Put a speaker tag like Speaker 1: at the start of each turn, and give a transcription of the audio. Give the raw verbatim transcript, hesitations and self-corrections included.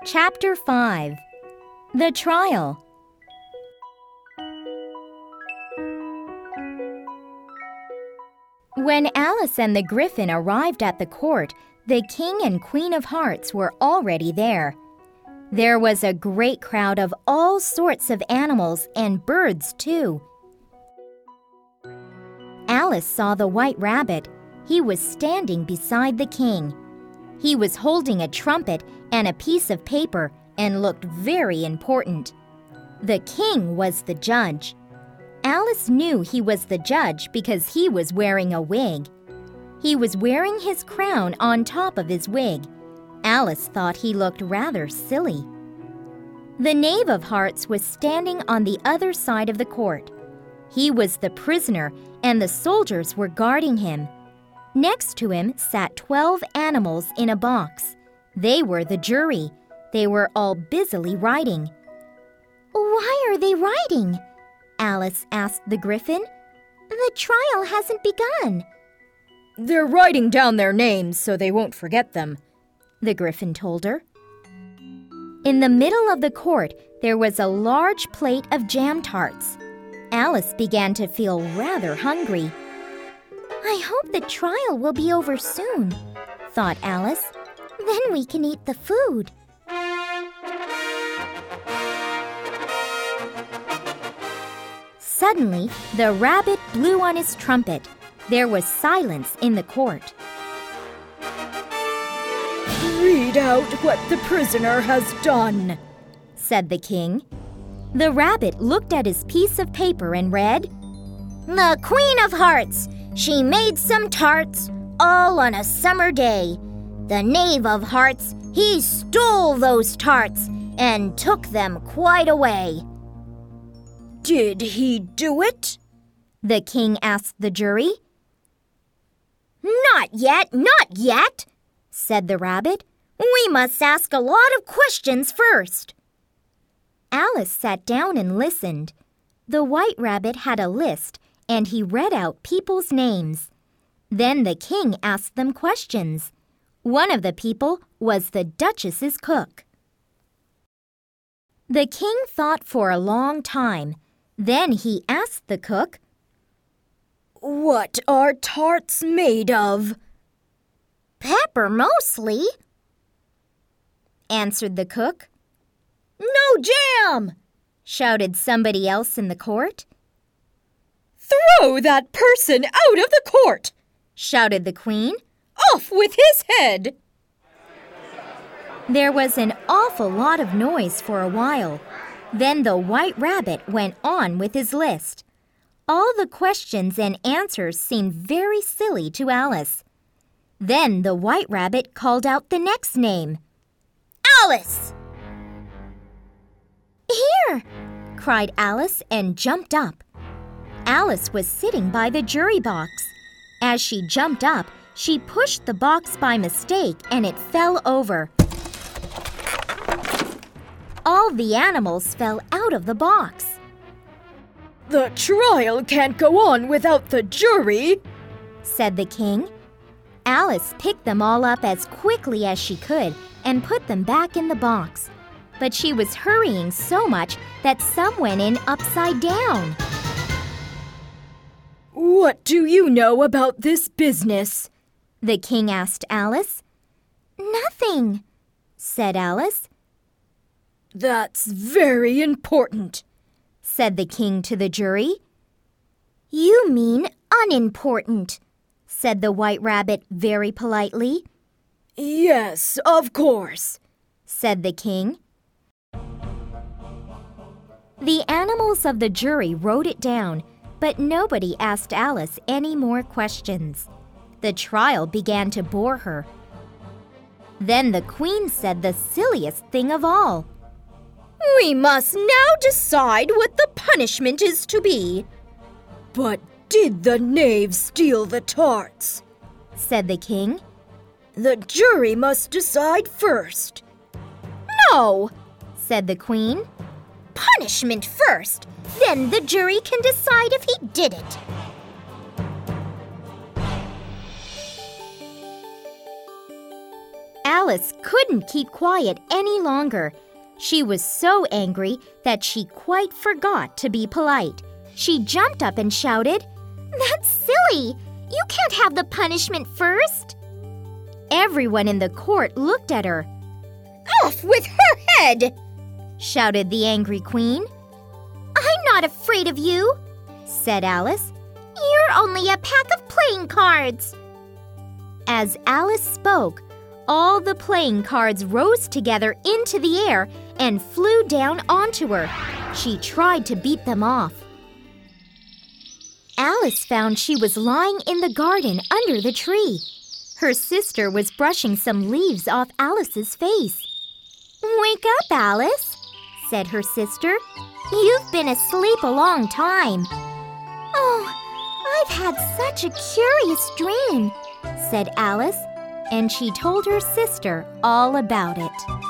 Speaker 1: Chapter five. The Trial. When Alice and the Gryphon arrived at the court, the King and Queen of Hearts were already there. There was a great crowd of all sorts of animals and birds, too. Alice saw the White Rabbit. He was standing beside the King. He was holding a trumpet and a piece of paper and looked very important. The King was the judge. Alice knew he was the judge because he was wearing a wig. He was wearing his crown on top of his wig. Alice thought he looked rather silly. The Knave of Hearts was standing on the other side of the court. He was the prisoner, and the soldiers were guarding him. Next to him sat twelve animals in a box. They were the jury. They were all busily writing. "Why are they writing?" Alice asked the Gryphon. "The trial hasn't begun."
Speaker 2: "They're writing down their names so they won't forget them," the Gryphon told her.
Speaker 1: In the middle of the court, there was a large plate of jam tarts. Alice began to feel rather hungry. "I hope the trial will be over soon," thought Alice. "Then we can eat the food." Suddenly, the rabbit blew on his trumpet. There was silence in the court.
Speaker 2: "Read out what the prisoner has done,"
Speaker 1: said the King. The rabbit looked at his piece of paper and read, "The Queen of Hearts, she made some tarts, all on a summer day. The Knave of Hearts, he stole those tarts and took them quite away."
Speaker 2: "Did he do it?"
Speaker 1: the King asked the jury. "Not yet, not yet," said the rabbit. "We must ask a lot of questions first." Alice sat down and listened. The White Rabbit had a list, and he read out people's names. Then the King asked them questions. One of the people was the Duchess's cook. The King thought for a long time. Then he asked the cook,
Speaker 2: "What are tarts made of?"
Speaker 1: "Pepper mostly," answered the cook.
Speaker 2: "No jam!"
Speaker 1: shouted somebody else in the court.
Speaker 2: "Throw that person out of the court!"
Speaker 1: shouted the Queen.
Speaker 2: "Off with his head!"
Speaker 1: There was an awful lot of noise for a while. Then the White Rabbit went on with his list. All the questions and answers seemed very silly to Alice. Then the White Rabbit called out the next name. "Alice!" "Here!" cried Alice and jumped up. Alice was sitting by the jury box. As she jumped up, she pushed the box by mistake and it fell over. All the animals fell out of the box.
Speaker 2: "The trial can't go on without the jury,"
Speaker 1: said the King. Alice picked them all up as quickly as she could and put them back in the box. But she was hurrying so much that some went in upside down.
Speaker 2: "What do you know about this business?"
Speaker 1: the King asked Alice. "Nothing," said Alice.
Speaker 2: "That's very important,"
Speaker 1: said the King to the jury. "You mean unimportant," said the White Rabbit very politely.
Speaker 2: "Yes, of course,"
Speaker 1: said the King. The animals of the jury wrote it down, but nobody asked Alice any more questions. The trial began to bore her. Then the Queen said the silliest thing of all.
Speaker 2: "We must now decide what the punishment is to be." "But did the knave steal the tarts?"
Speaker 1: said the King.
Speaker 2: "The jury must decide first."
Speaker 1: "No," said the Queen. "Punishment first, then the jury can decide if he did it." Alice couldn't keep quiet any longer. She was so angry that she quite forgot to be polite. She jumped up and shouted,
Speaker 3: "That's silly! You can't have the punishment first!"
Speaker 1: Everyone in the court looked at her.
Speaker 2: "Off with her head!"
Speaker 1: shouted the angry queen.
Speaker 3: "I'm not afraid of you,"
Speaker 1: said Alice.
Speaker 3: "You're only a pack of playing cards."
Speaker 1: As Alice spoke, all the playing cards rose together into the air and flew down onto her. She tried to beat them off. Alice found she was lying in the garden under the tree. Her sister was brushing some leaves off Alice's face.
Speaker 3: "Wake up, Alice,"
Speaker 1: said her sister. "You've been asleep a long time."
Speaker 3: "Oh, I've had such a curious dream,"
Speaker 1: said Alice, and she told her sister all about it.